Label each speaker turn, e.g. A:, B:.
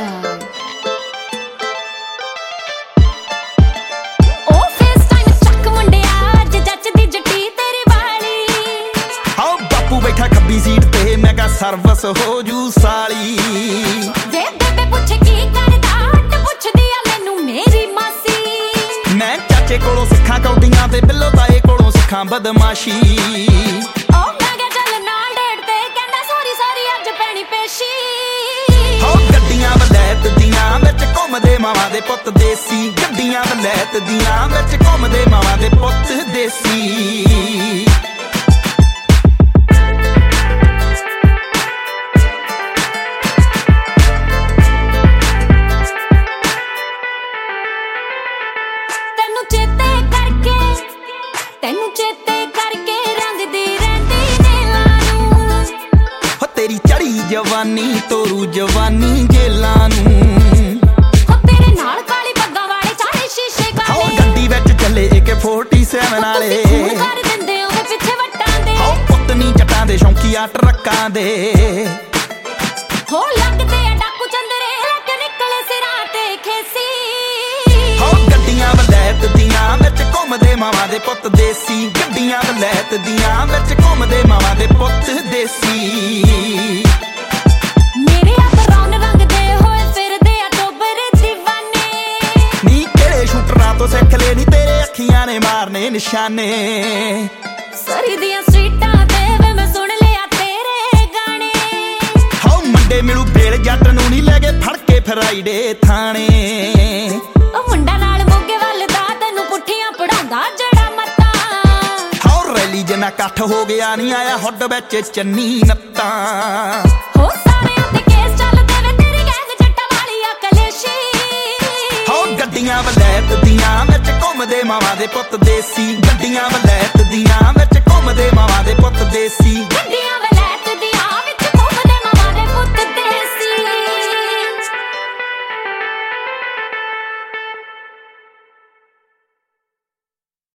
A: die.
B: बैठा खब्बी seat ते मैं कहा सर्वस हो जू साली
A: वे बेबे पूछे की करदा हट पुछदी आ मैनू मेरी मासी
B: मैं चाचे कोलों सिखा कौडियां ते बिल्लो ताए कोलों सिखा बदमाशी
A: ओ मैं क्या चल ना डेट ते कहंदा सॉरी सॉरी अज पैनी पेशी
B: हो गड्डियां वलैत दियां विच घुमदे मावां दे पुੱਤ देसी गड्डियां वलैत दियां विच घुमदे मावां दे पुੱਤ देसी
A: ਤੈਨੂੰ ਚੇਤੇ ਕਰਕੇ ਰੰਗਦੀ ਰਹਿੰਦੀ ਨੇਲਾਂ ਨੂੰ
B: ਹੋ ਤੇਰੀ ਚੜੀ ਜਵਾਨੀ ਤੋਰੂ ਜਵਾਨੀ ਜੇਲਾਂ ਨੂੰ
A: ਹੋ ਤੇਰੇ ਨਾਲ ਕਾਲੀ ਪੱਗਾਂ ਵਾਲੇ ਸਾਰੇ ਸ਼ੀਸ਼ੇ ਕਾਲੇ
B: ਹੋ ਗੱਡੀ ਵਿੱਚ ਚੱਲੇ AK-47 ਵਾਲੇ
A: ਕਰ ਦਿੰਦੇ ਉਹਦੇ ਪਿੱਛੇ ਵੱਟਾਂ ਦੇ
B: ਹੋ ਪੁੱਤ ਨੀ ਜੱਟਾਂ ਦੇ ਸ਼ੌਂਕੀਆ ਟਰੱਕਾਂ ਦੇ
A: ਹੋ ਲੱਗਦੇ ਆ ਡਾਕੂ ਚੰਦਰੇ ਲੱਗ ਨਿਕਲੇ ਸਿਰਾਂ ਤੇ ਖੇਸੀ
B: ਹੋ ਗੱਡੀਆਂ ਵਲੈਤ ਦੀਆਂ ਵਿੱਚ ਘੁੰਮਦੇ ਮਾਵਾਂ ਦੇ ਪੁੱਤ ਦੇਸੀ ਗੱਡੀਆਂ ਵਲੈਤ ਦੀਆਂ ਵਿੱਚ ਘੁੰਮਦੇ ਮਾਵਾਂ ਦੇ ਪੁੱਤ ਦੇਸੀ
A: ਮੇਰੇ ਆ ਬਰਾਉਨ ਰੰਗ ਦੇ ਹੋਏ ਫਿਰਦੇ ਆ ਟੋਬਰੇ دیਵਾਨੇ
B: ਨੀ ਕਿਹੜੇ ਸ਼ੂਟਰਾਂ ਤੋਂ ਸਿੱਖ ਲੈ ਨੀ ਤੇਰੇ ਅੱਖੀਆਂ ਨੇ ਮਾਰਨੇ ਨਿਸ਼ਾਨੇ
A: ਸਰੀ ਦੀਆਂ ਸਟਰੀਟਾਂ ਤੇ ਵੇ ਮੈਂ ਸੁਣ ਲਿਆ ਤੇਰੇ ਗਾਣੇ
B: ਹੋ ਮੰਡੇ ਮਿਲੂ ਬੇਲ ਜੱਟ ਨੂੰ ਨੀ ਲੈ ਕੇ ਫੜ ਕੇ ਫਰਾਈਡੇ ਥਾਣੇ
A: ਉਹ ਮੁੰਡਾ ਨਾਲ ਮੋਗੇ ਵੱਲ ਦਾ ਤੈਨੂੰ ਪੁੱਠੀਆਂ ਪੜਾਉਂਦਾ ਜੜਾ ਮੱਤਾਂ
B: ਹੋ ਰੈਲੀ ਜਿੰਨਾ ਇਕੱਠ ਹੋ ਗਿਆ ਨਹੀਂ ਆਇਆ ਹੁੱਡ ਵਿੱਚ ਚੰਨੀ ਨੱਤਾਂ
A: ਹੋ ਸਾਰਿਆਂ ਤੇ ਕੇਸ ਚੱਲਦੇ ਵੇ ਤੇਰੀ ਗੈਂਗ ਜੱਟਾਂ ਵਾਲੀ ਆ ਕਲੇਸ਼ੀ
B: ਹੋ ਗੱਡੀਆਂ ਵਲੈਤ ਦੀਆਂ ਵਿੱਚ ਘੁੰਮਦੇ ਮਾਵਾਂ ਦੇ ਪੁੱਤ ਦੇਸੀ ਗੱਡੀਆਂ ਵਲੈਤ ਦੀਆਂ